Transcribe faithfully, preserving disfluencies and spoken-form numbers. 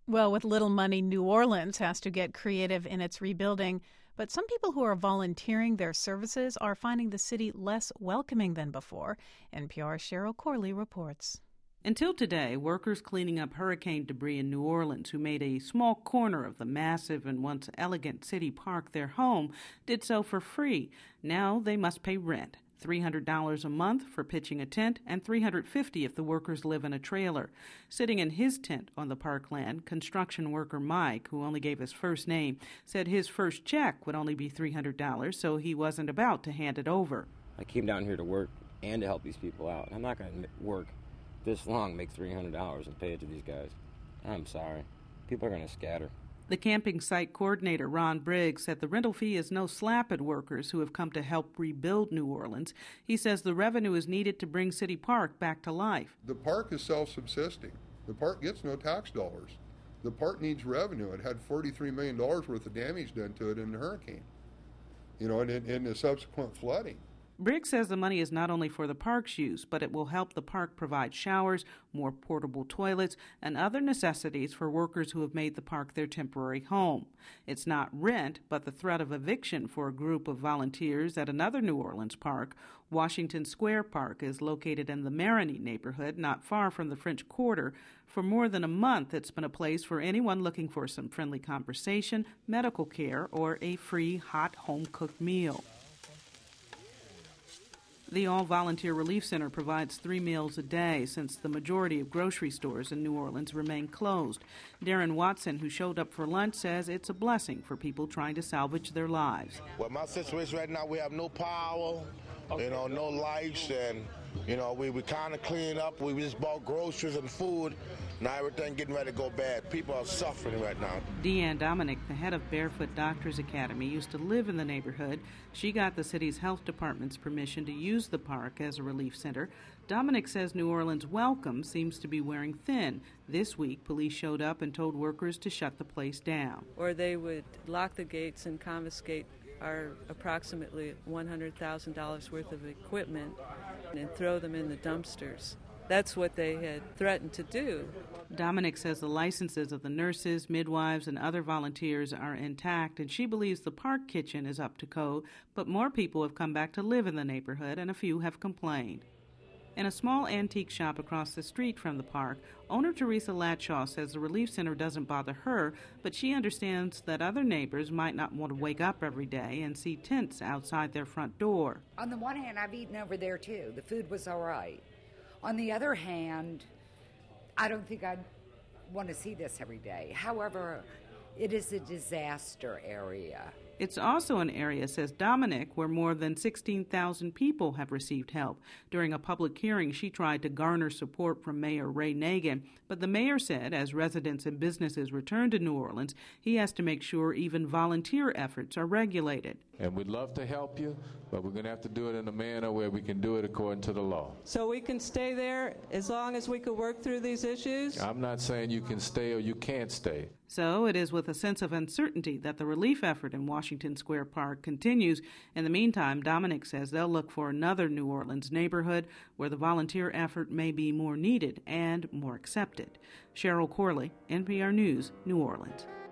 Well, with little money, New Orleans has to get creative in its rebuilding. But some people who are volunteering their services are finding the city less welcoming than before. N P R's Cheryl Corley reports. Until today, workers cleaning up hurricane debris in New Orleans, who made a small corner of the massive and once elegant city park their home, did so for free. Now they must pay rent. three hundred dollars a month for pitching a tent and three hundred fifty dollars if the workers live in a trailer. Sitting in his tent on the parkland, construction worker Mike, who only gave his first name, said his first check would only be three hundred dollars, so he wasn't about to hand it over. I came down here to work and to help these people out. I'm not going to work this long, make three hundred dollars and pay it to these guys. I'm sorry. People are going to scatter. The camping site coordinator, Ron Briggs, said the rental fee is no slap at workers who have come to help rebuild New Orleans. He says the revenue is needed to bring City Park back to life. The park is self-subsisting. The park gets no tax dollars. The park needs revenue. It had forty-three million dollars worth of damage done to it in the hurricane, you know, and in, in the subsequent flooding. Briggs says the money is not only for the park's use, but it will help the park provide showers, more portable toilets, and other necessities for workers who have made the park their temporary home. It's not rent, but the threat of eviction for a group of volunteers at another New Orleans park. Washington Square Park is located in the Marigny neighborhood, not far from the French Quarter. For more than a month, it's been a place for anyone looking for some friendly conversation, medical care, or a free hot home-cooked meal. The All-Volunteer Relief Center provides three meals a day since the majority of grocery stores in New Orleans remain closed. Darren Watson, who showed up for lunch, says it's a blessing for people trying to salvage their lives. Well, my situation right now, we have no power, you know, no lights, and, you know, we, we kind of clean up. We just bought groceries and food. Now everything getting ready to go bad. People are suffering right now. Deanne Dominic, the head of Barefoot Doctors Academy, used to live in the neighborhood. She got the city's health department's permission to use the park as a relief center. Dominic says New Orleans' welcome seems to be wearing thin. This week, police showed up and told workers to shut the place down. Or they would lock the gates and confiscate our approximately one hundred thousand dollars worth of equipment and throw them in the dumpsters. That's what they had threatened to do. Dominic says the licenses of the nurses, midwives, and other volunteers are intact, and she believes the park kitchen is up to code, but more people have come back to live in the neighborhood, and a few have complained. In a small antique shop across the street from the park, owner Teresa Latshaw says the relief center doesn't bother her, but she understands that other neighbors might not want to wake up every day and see tents outside their front door. On the one hand, I've eaten over there too. The food was all right. On the other hand, I don't think I'd want to see this every day. However, it is a disaster area. It's also an area, says Dominic, where more than sixteen thousand people have received help. During a public hearing, she tried to garner support from Mayor Ray Nagin, but the mayor said as residents and businesses return to New Orleans, he has to make sure even volunteer efforts are regulated. And we'd love to help you, but we're going to have to do it in a manner where we can do it according to the law. So we can stay there as long as we can work through these issues? I'm not saying you can stay or you can't stay. So it is with a sense of uncertainty that the relief effort in Washington Square Park continues. In the meantime, Dominic says they'll look for another New Orleans neighborhood where the volunteer effort may be more needed and more accepted. Cheryl Corley, N P R News, New Orleans.